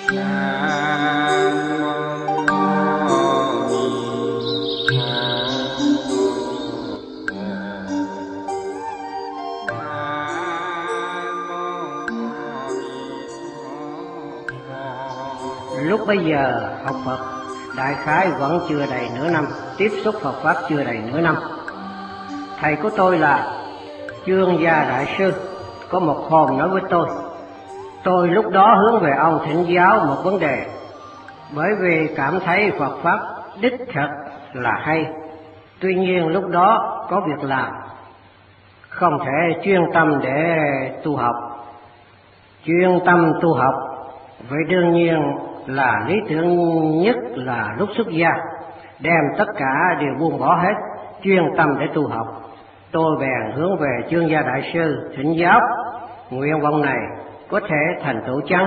Lúc bấy giờ học Phật đại khái vẫn chưa đầy nửa năm, tiếp xúc Phật pháp chưa đầy nửa năm. Thầy của tôi là Chương Gia Đại Sư có một hôm nói với tôi lúc đó hướng về ông thỉnh giáo một vấn đề, bởi vì cảm thấy Phật pháp đích thực là hay. Tuy nhiên lúc đó có việc làm, không thể chuyên tâm để tu học. Chuyên tâm tu học vậy đương nhiên là lý tưởng nhất là lúc xuất gia, đem tất cả đều buông bỏ hết, chuyên tâm để tu học. Tôi bèn hướng về Chương Gia Đại Sư thỉnh giáo, nguyện vọng này có thể thành tựu chăng?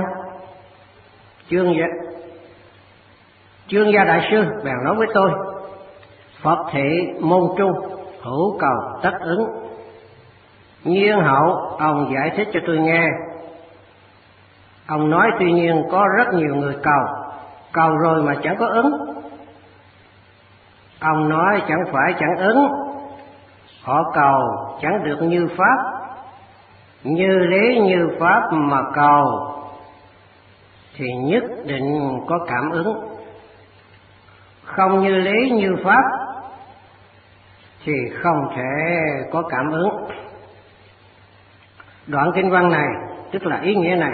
Chương Gia Đại Sư bèn nói với tôi: Phật thị môn trung, hữu cầu tất ứng. Nhiên hậu ông giải thích cho tôi nghe. Ông nói tuy nhiên có rất nhiều người cầu rồi mà chẳng có ứng. Ông nói chẳng phải chẳng ứng, họ cầu chẳng được như pháp, như lý như pháp mà cầu thì nhất định có cảm ứng, không như lý như pháp thì không thể có cảm ứng. Đoạn kinh văn này tức là ý nghĩa này,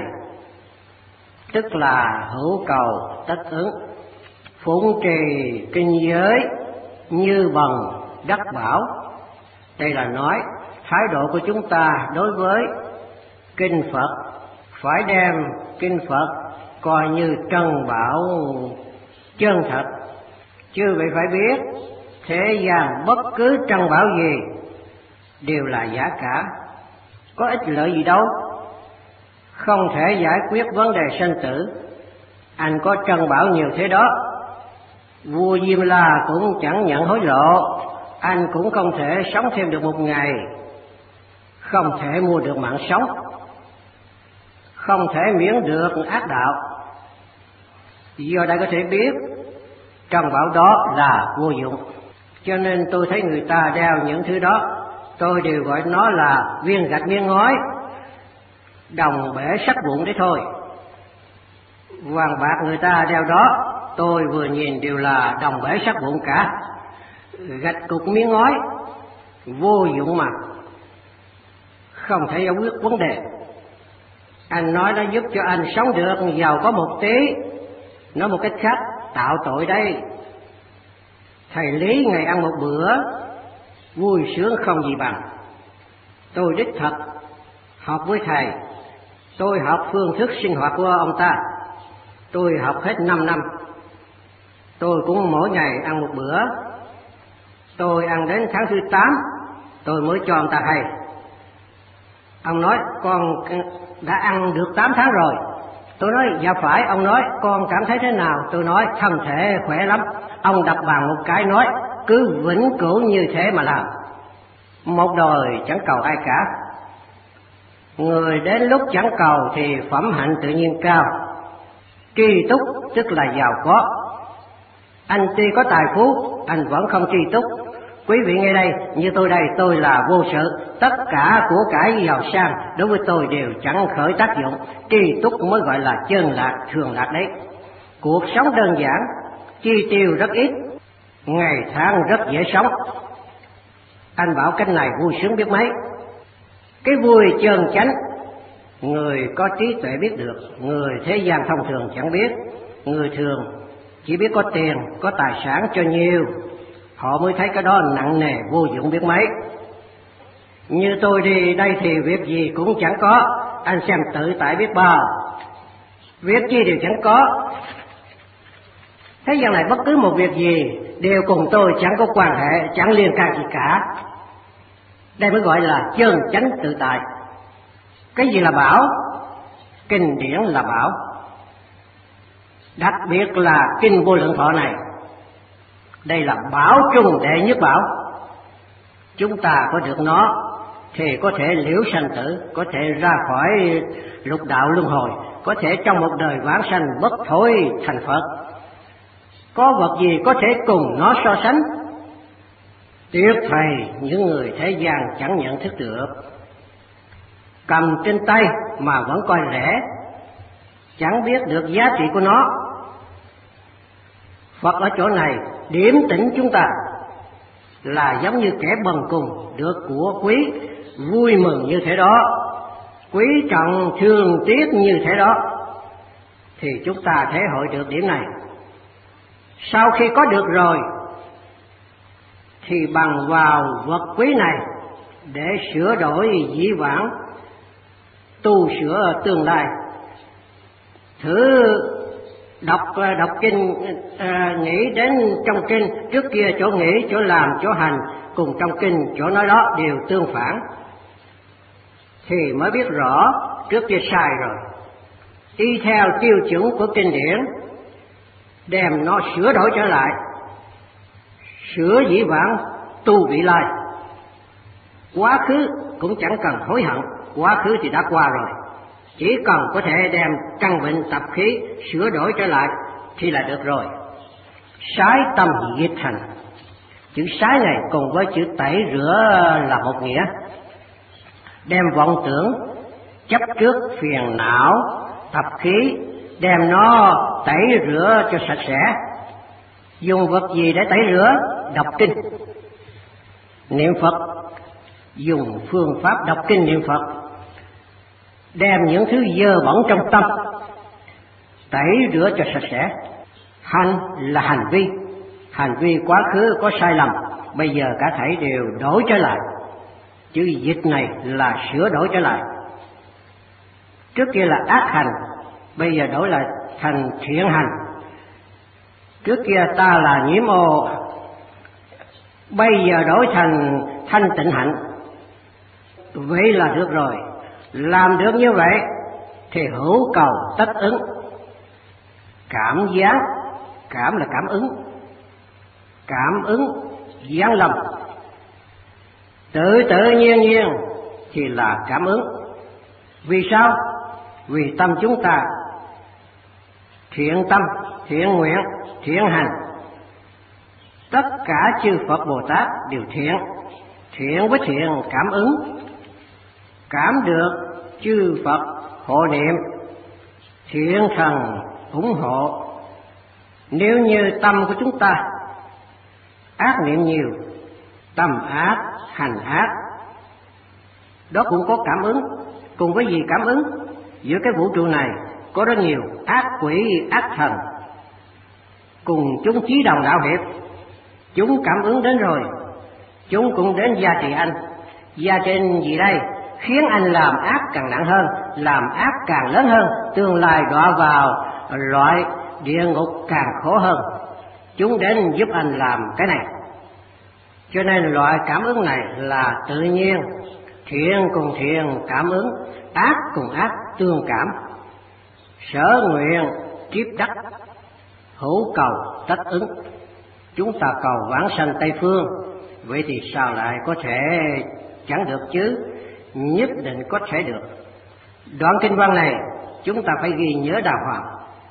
tức là hữu cầu tất ứng, phụng trì kinh giới như bằng đắc bảo. Đây là nói thái độ của chúng ta đối với kinh Phật phải đem kinh Phật coi như trân bảo chân thật. Chứ vậy phải biết thế gian bất cứ trân bảo gì đều là giả cả, có ích lợi gì đâu, không thể giải quyết vấn đề sinh tử. Anh có trân bảo nhiều thế đó, vua Diêm La cũng chẳng nhận hối lộ, anh cũng không thể sống thêm được một ngày, không thể mua được mạng sống, không thể miễn được ác đạo. Do đây có thể biết trân bảo đó là vô dụng. Cho nên tôi thấy người ta đeo những thứ đó, tôi đều gọi nó là viên gạch miếng ngói, đồng bể sắt vụn đấy thôi. Vàng bạc người ta đeo đó tôi vừa nhìn đều là đồng bể sắt vụn cả, gạch cục miếng ngói, vô dụng mà, không thể giải quyết vấn đề. Anh nói nó giúp cho anh sống được giàu có một tí, nói một cách khác tạo tội đây. Thầy Lý ngày ăn một bữa vui sướng không gì bằng. Tôi đích thật học với thầy, tôi học phương thức sinh hoạt của ông ta, tôi học hết 5 năm. Tôi cũng mỗi ngày ăn một bữa, tôi ăn đến tháng thứ 8 tôi mới cho ông ta hay. Ông nói con đã ăn được 8 tháng rồi. Tôi nói dạ phải. Ông nói con cảm thấy thế nào? Tôi nói thân thể khỏe lắm. Ông đập bàn một cái nói cứ vĩnh cửu như thế mà làm, một đời chẳng cầu ai cả. Người đến lúc chẳng cầu thì phẩm hạnh tự nhiên cao, tri túc tức là giàu có. Anh tuy có tài phú, anh vẫn không tri túc. Quý vị nghe đây, như tôi đây, tôi là vô sự, tất cả của cải giàu sang đối với tôi đều chẳng khởi tác dụng. Tri túc mới gọi là chân lạc, thường lạc đấy. Cuộc sống đơn giản, chi tiêu rất ít, ngày tháng rất dễ sống. Anh bảo cái này vui sướng biết mấy. Cái vui chân chánh người có trí tuệ biết được, người thế gian thông thường chẳng biết. Người thường chỉ biết có tiền, có tài sản cho nhiều, họ mới thấy cái đó nặng nề vô dụng biết mấy. Như tôi đi đây thì việc gì cũng chẳng có, anh xem tự tại biết bao, việc chi đều chẳng có. Thế gian này bất cứ một việc gì đều cùng tôi chẳng có quan hệ, chẳng liên can gì cả. Đây mới gọi là chân chánh tự tại. Cái gì là bảo? Kinh điển là bảo, đặc biệt là kinh Vô Lượng Thọ này. Đây là bảo chung đệ nhất bảo. Chúng ta có được nó thì có thể liễu sanh tử, có thể ra khỏi lục đạo luân hồi, có thể trong một đời vãng sanh bất thối thành Phật. Có vật gì có thể cùng nó so sánh? Tiếc thầy, những người thế gian chẳng nhận thức được. Cầm trên tay mà vẫn coi rẻ, chẳng biết được giá trị của nó. Phật ở chỗ này điểm tỉnh chúng ta là giống như kẻ bần cùng được của quý, vui mừng như thế đó, quý trọng thương tiếc như thế đó, thì chúng ta thể hội được điểm này. Sau khi có được rồi thì bằng vào vật quý này để sửa đổi dĩ vãng, tu sửa tương lai. Thử đọc kinh, nghĩ đến trong kinh, trước kia chỗ nghĩ, chỗ làm, chỗ hành cùng trong kinh chỗ nói đó đều tương phản, thì mới biết rõ trước kia sai rồi. Y theo tiêu chuẩn của kinh điển, đem nó sửa đổi trở lại, sửa dĩ vãng, tu vị lai. Quá khứ cũng chẳng cần hối hận, quá khứ thì đã qua rồi, chỉ cần có thể đem căn bệnh tập khí sửa đổi trở lại thì là được rồi. Sái tâm diệt hành, chữ sái này cùng với chữ tẩy rửa là một nghĩa. Đem vọng tưởng, chấp trước, phiền não, tập khí, đem nó tẩy rửa cho sạch sẽ. Dùng vật gì để tẩy rửa? Đọc kinh, niệm Phật. Dùng phương pháp đọc kinh niệm Phật, đem những thứ dơ bẩn trong tâm tẩy rửa cho sạch sẽ. Hành là hành vi quá khứ có sai lầm, bây giờ cả thảy đều đổi trở lại. Chữ dịch này là sửa đổi trở lại. Trước kia là ác hành, bây giờ đổi lại thành thiện hành. Trước kia ta là nhiễm ô, bây giờ đổi thành thanh tịnh hạnh. Vậy là được rồi. Làm được như vậy thì hữu cầu tất ứng. Cảm giác, cảm là cảm ứng giáng lâm. Tự tự nhiên thì là cảm ứng. Vì sao? Vì tâm chúng ta thiện tâm, thiện nguyện, thiện hành. Tất cả chư Phật Bồ Tát đều thiện, thiện với thiện cảm ứng, cảm được chư Phật hộ niệm, thiện thần ủng hộ. Nếu như tâm của chúng ta ác niệm nhiều, tâm ác, hành ác, đó cũng có cảm ứng. Cùng với gì cảm ứng? Giữa cái vũ trụ này có rất nhiều ác quỷ, ác thần, cùng chúng chí đồng đạo hiệp. Chúng cảm ứng đến rồi, chúng cũng đến gia trị anh. Gia trên gì đây? Khiến anh làm ác càng nặng hơn, làm ác càng lớn hơn, tương lai đọa vào loại địa ngục càng khổ hơn. Chúng đến giúp anh làm cái này. Cho nên loại cảm ứng này là tự nhiên, thiện cùng thiện cảm ứng, ác cùng ác tương cảm. Sở nguyện kiếp đắc, hữu cầu tất ứng. Chúng ta cầu vãng sanh Tây Phương, vậy thì sao lại có thể chẳng được chứ? Nhất định có thể được. Đoạn kinh văn này chúng ta phải ghi nhớ đàng hoàng.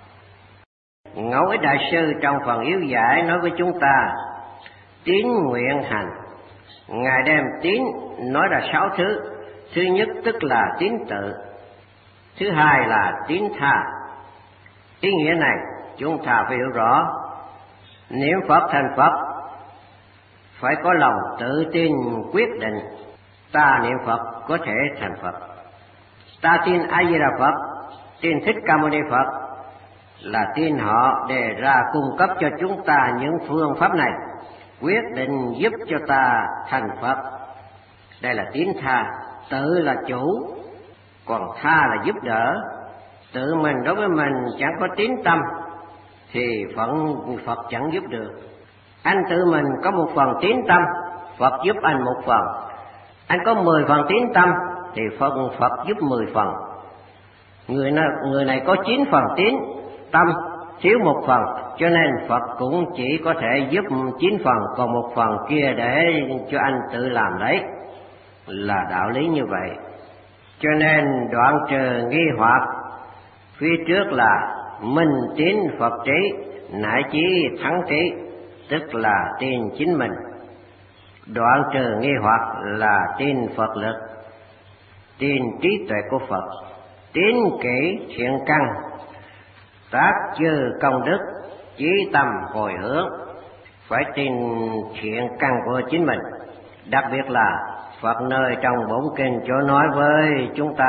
Ngẫu Ích Đại Sư trong phần yếu giải nói với chúng ta tín nguyện hành. Ngài đem tín nói là 6 thứ. Thứ nhất tức là tín tự, thứ hai là tín tha. Ý nghĩa này chúng ta phải hiểu rõ. Niệm Phật thành Phật phải có lòng tự tin quyết định. Ta niệm Phật có thể thành Phật. Ta tin A Di Đà Phật, tin Thích Ca Mâu Ni Phật, là tin họ đề ra cung cấp cho chúng ta những phương pháp này, quyết định giúp cho ta thành Phật. Đây là tín tha. Tự là chủ, còn tha là giúp đỡ. Tự mình đối với mình chẳng có tín tâm thì Phật chẳng giúp được. Anh tự mình có một phần tín tâm, Phật giúp anh một phần. Anh có 10 phần tín tâm thì Phật giúp 10 phần. Người này có 9 phần tín tâm, thiếu một phần, cho nên Phật cũng chỉ có thể giúp 9 phần, còn một phần kia để cho anh tự làm đấy. là đạo lý như vậy. Cho nên đoạn trừ nghi hoặc, phía trước là minh tín Phật trí, nại chí thắng trí, tức là tin chính mình. Đoạn trừ nghi hoặc là tin Phật lực, tin trí tuệ của Phật, tín kỹ thiện căn, tác chư công đức, chí tâm hồi hướng. Phải tin thiện căn của chính mình. Đặc biệt là Phật nơi trong bổn kinh chỗ nói với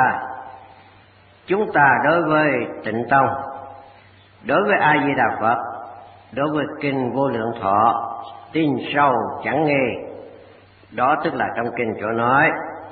chúng ta đối với Tịnh Tông, đối với A Di Đà Phật, đối với kinh Vô Lượng Thọ, tin sâu chẳng nghi. Đó tức là trong kinh chỗ nói,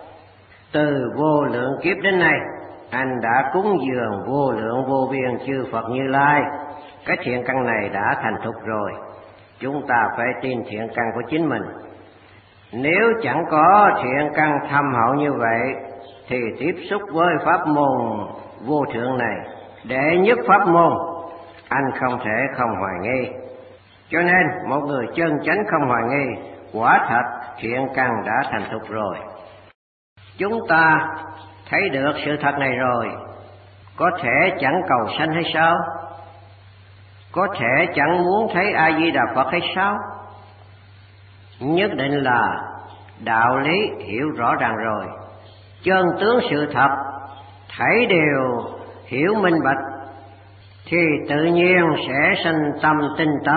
từ vô lượng kiếp đến nay, anh đã cúng dường vô lượng vô biên chư Phật Như Lai. Cái thiện căn này đã thành thục rồi, chúng ta phải tin thiện căn của chính mình. Nếu chẳng có thiện căn thâm hậu như vậy, thì tiếp xúc với pháp môn vô thượng này, đệ nhất pháp môn, anh không thể không hoài nghi. Cho nên một người chân chánh không hoài nghi, quả thật thiện căn đã thành thục rồi. Chúng ta thấy được sự thật này rồi, có thể chẳng cầu sanh hay sao? Có thể chẳng muốn thấy A Di Đà Phật hay sao? Nhất định là đạo lý hiểu rõ ràng rồi, chân tướng sự thật thảy đều hiểu minh bạch, thì tự nhiên sẽ sanh tâm tinh tấn,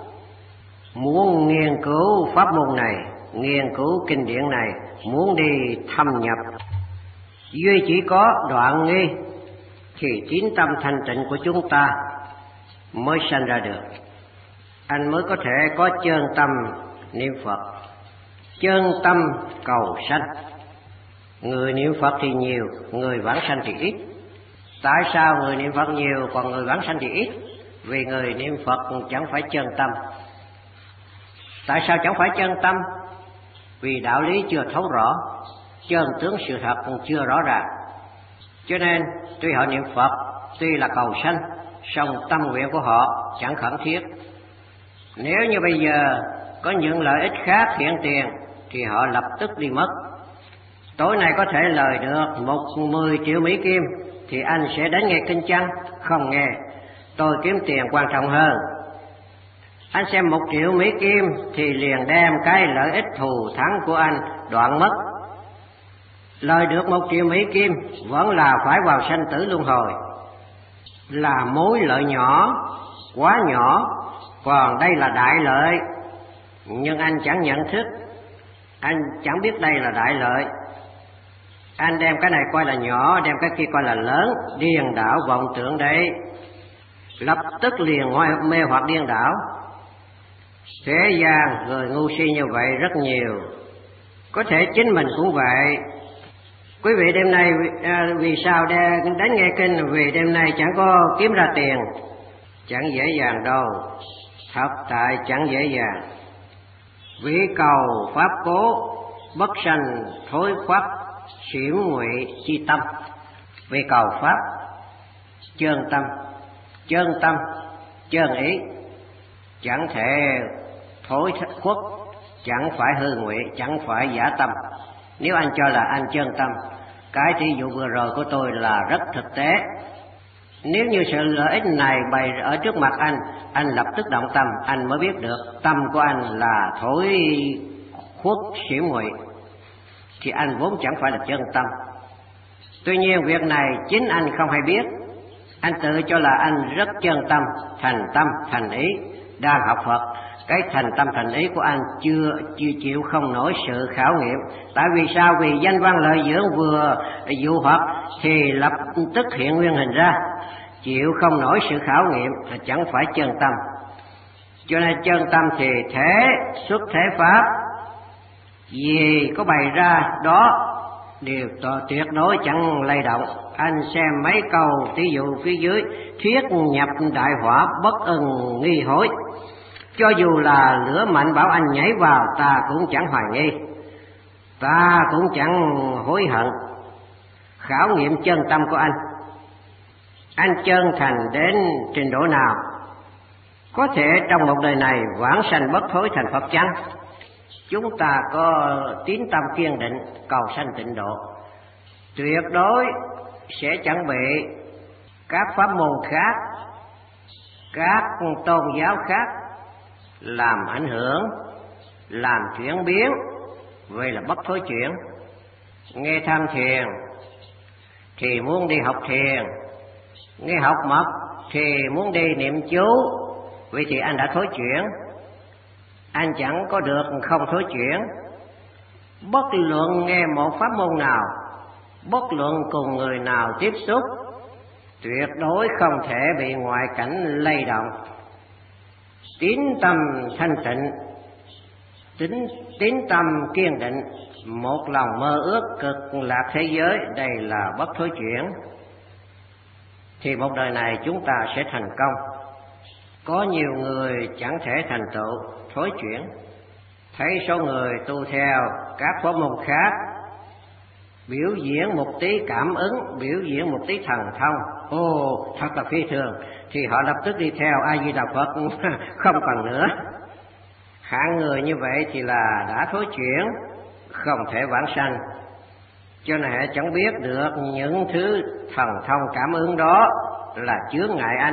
muốn nghiên cứu pháp môn này, nghiên cứu kinh điển này, muốn đi thâm nhập. Duy chỉ có đoạn nghi thì tín tâm thanh tịnh của chúng ta mới sanh ra được. Anh mới có thể có chân tâm niệm Phật, chân tâm cầu sanh. Người niệm Phật thì nhiều, người vãng sanh thì ít. Tại sao người niệm Phật nhiều còn người vãng sanh thì ít? Vì người niệm Phật chẳng phải chân tâm. Tại sao chẳng phải chân tâm? Vì đạo lý chưa thấu rõ, chân tướng sự thật còn chưa rõ ràng. Cho nên tuy họ niệm Phật, tuy là cầu sanh, song tâm nguyện của họ chẳng khẩn thiết. Nếu như bây giờ có những lợi ích khác hiện tiền thì họ lập tức đi mất. Tối nay có thể lời được 10 triệu Mỹ Kim thì anh sẽ đến nghe kinh chăng? Không nghe, tôi kiếm tiền quan trọng hơn. Anh xem 1 triệu Mỹ Kim thì liền đem cái lợi ích thù thắng của anh đoạn mất. Lời được 1 triệu Mỹ Kim vẫn là phải vào sanh tử luân hồi, là mối lợi nhỏ, quá nhỏ, còn đây là đại lợi. Nhưng anh chẳng nhận thức, anh chẳng biết đây là đại lợi. Anh đem cái này coi là nhỏ, đem cái kia coi là lớn, điên đảo vọng tưởng đấy, lập tức liền mê hoặc điên đảo. Thế gian người ngu si như vậy rất nhiều, có thể chính mình cũng vậy. Quý vị đêm nay vì sao đến nghe kinh? Vì đêm nay chẳng có kiếm ra tiền. Chẳng dễ dàng đâu, thật tại chẳng dễ dàng. Vì cầu pháp cố, bất sanh thối khoắt, xỉu ngụy chi tâm. Vì cầu pháp chân tâm, chân ý, chẳng thể thối khuất, chẳng phải hư ngụy, chẳng phải giả tâm. Nếu anh cho là anh chân tâm, cái thí dụ vừa rồi của tôi là rất thực tế. Nếu như sự lợi ích này bày ở trước mặt anh lập tức động tâm, anh mới biết được tâm của anh là thối khuất xỉu ngụy, thì anh vốn chẳng phải là chân tâm. Tuy nhiên việc này chính anh không hay biết, anh tự cho là anh rất chân tâm, thành ý, đang học Phật. Cái thành tâm thành ý của anh chưa chịu không nổi sự khảo nghiệm. Tại vì sao? Vì danh văn lợi dưỡng vừa dụ hoặc thì lập tức hiện nguyên hình ra, chịu không nổi sự khảo nghiệm là chẳng phải chân tâm. Cho nên chân tâm thì thể xuất thể pháp, gì có bày ra đó đều tuyệt đối chẳng lay động. Anh xem mấy câu ví dụ phía dưới: thuyết nhập đại hỏa, bất ưng nghi hối. Cho dù là lửa mạnh bảo anh nhảy vào, ta cũng chẳng hoài nghi, ta cũng chẳng hối hận. Khảo nghiệm chân tâm của anh chân thành đến trình độ nào? Có thể trong một đời này vãng sanh bất thối thành Phật chăng? chúng ta có tín tâm kiên định cầu sanh tịnh độ, tuyệt đối sẽ chẳng bị các pháp môn khác, các tôn giáo khác làm ảnh hưởng, làm chuyển biến, vậy là bất thối chuyển. Nghe tham thiền thì muốn đi học thiền, nghe học mật thì muốn đi niệm chú, vậy thì anh đã thối chuyển. Anh chẳng có được không thối chuyển. Bất luận nghe một pháp môn nào, bất luận cùng người nào tiếp xúc, tuyệt đối không thể bị ngoại cảnh lay động. Tín tâm thanh tịnh, tín tâm kiên định, một lòng mơ ước cực lạc thế giới, đây là bất thối chuyển. Thì một đời này chúng ta sẽ thành công. Có nhiều người chẳng thể thành tựu thối chuyển. Thấy số người tu theo các pháp môn khác, biểu diễn một tí cảm ứng, biểu diễn một tí thần thông, thật là phi thường, thì họ lập tức đi theo A Di Đà Phật không còn nữa. Hạng người như vậy thì là đã thối chuyển, không thể vãng sanh. Cho nên chẳng biết được những thứ thần thông cảm ứng đó là chướng ngại anh,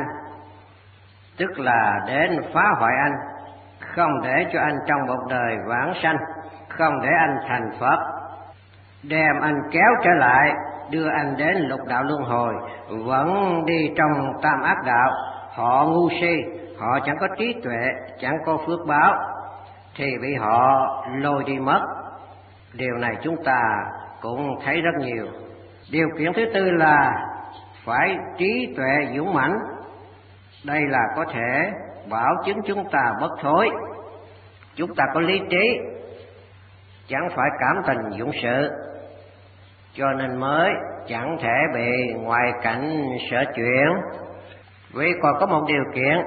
tức là đến phá hoại anh, không để cho anh trong một đời vãng sanh, không để anh thành Phật, đem anh kéo trở lại, đưa anh đến lục đạo luân hồi, vẫn đi trong tam ác đạo. Họ ngu si, họ chẳng có trí tuệ, chẳng có phước báo, thì bị họ lôi đi mất. Điều này chúng ta cũng thấy rất nhiều. Điều kiện thứ tư là phải trí tuệ dũng mãnh. Đây là có thể bảo chứng chúng ta bất thối. Chúng ta có lý trí, chẳng phải cảm tình dũng sự, cho nên mới chẳng thể bị ngoại cảnh sở chuyển. Vì còn có một điều kiện,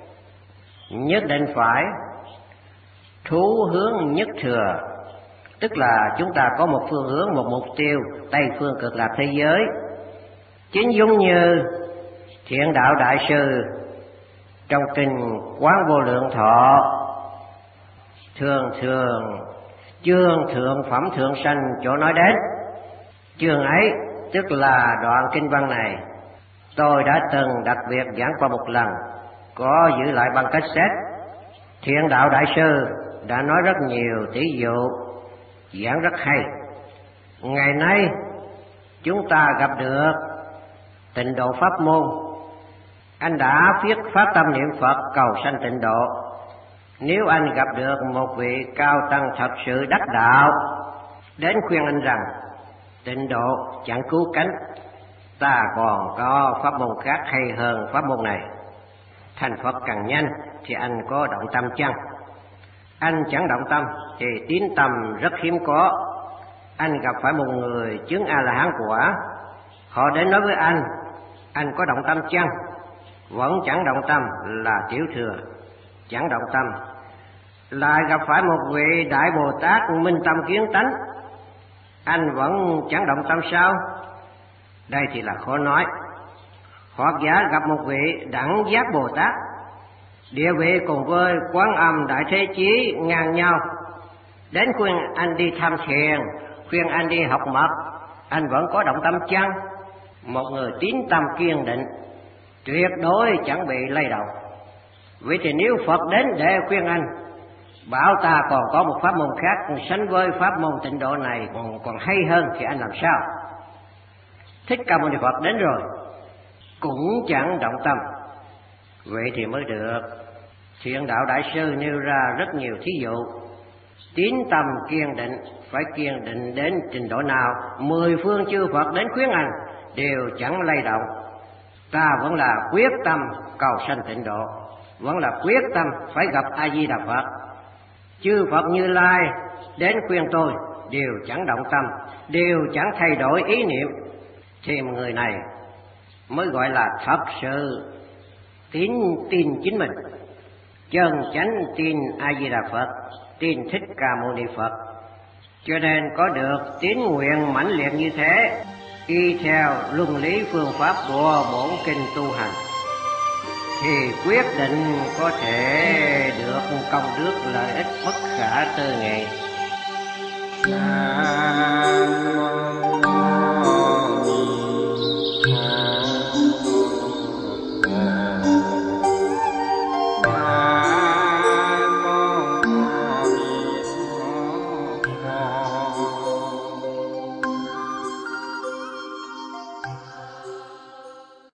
nhất định phải thú hướng nhất thừa, tức là chúng ta có một phương hướng, một mục tiêu, Tây phương cực lạc thế giới. Chính giống như Thiện Đạo Đại Sư trong kinh Quán Vô Lượng Thọ thường chương thượng phẩm thượng sanh chỗ nói đến. Chương ấy tức là đoạn kinh văn này tôi đã từng đặc biệt giảng qua một lần, có giữ lại băng cassette. Thiện Đạo Đại Sư đã nói rất nhiều tỷ dụ, giảng rất hay. Ngày nay chúng ta gặp được tịnh độ pháp môn, anh đã viết phát tâm niệm Phật cầu sanh tịnh độ. Nếu anh gặp được một vị cao tăng thật sự đắc đạo đến khuyên anh rằng tịnh độ chẳng cứu cánh, ta còn có pháp môn khác hay hơn pháp môn này, thành Phật càng nhanh, thì anh có động tâm chăng? Anh chẳng động tâm thì tín tâm rất hiếm có. Anh gặp phải một người chứng A-la-hán quả, họ đến nói với anh có động tâm chăng? Vẫn chẳng động tâm là tiểu thừa, chẳng động tâm. Lại gặp phải một vị Đại Bồ Tát minh tâm kiến tánh, anh vẫn chẳng động tâm sao? Đây thì là khó nói. Hoặc giả gặp một vị Đẳng Giác Bồ Tát, địa vị cùng với Quán Âm Đại Thế Chí ngang nhau, đến khuyên anh đi tham thiền, khuyên anh đi học mật, anh vẫn có động tâm chăng? Một người tín tâm kiên định, tuyệt đối chẳng bị lay động. Vậy thì nếu Phật đến để khuyên anh, bảo ta còn có một pháp môn khác sánh với pháp môn tịnh độ này còn hay hơn, thì anh làm sao? Thích Ca Mâu Ni Phật đến rồi cũng chẳng động tâm, vậy thì mới được. Thiện Đạo Đại Sư nêu ra rất nhiều thí dụ. Tín tâm kiên định, phải kiên định đến trình độ nào, 10 phương chư Phật đến khuyến anh đều chẳng lay động. Ta vẫn là quyết tâm cầu sanh tịnh độ, vẫn là quyết tâm phải gặp A Di Đà Phật. Chư Phật Như Lai đến khuyên tôi đều chẳng động tâm, đều chẳng thay đổi ý niệm, thì người này mới gọi là thật sự tin chính mình, chân chánh tin A Di Đà Phật, tin Thích Ca Mâu Ni Phật. Cho nên có được tín nguyện mãnh liệt như thế, y theo luân lý phương pháp của bổn kinh tu hành. thì quyết định có thể được công đức lợi ích bất khả tư nghị.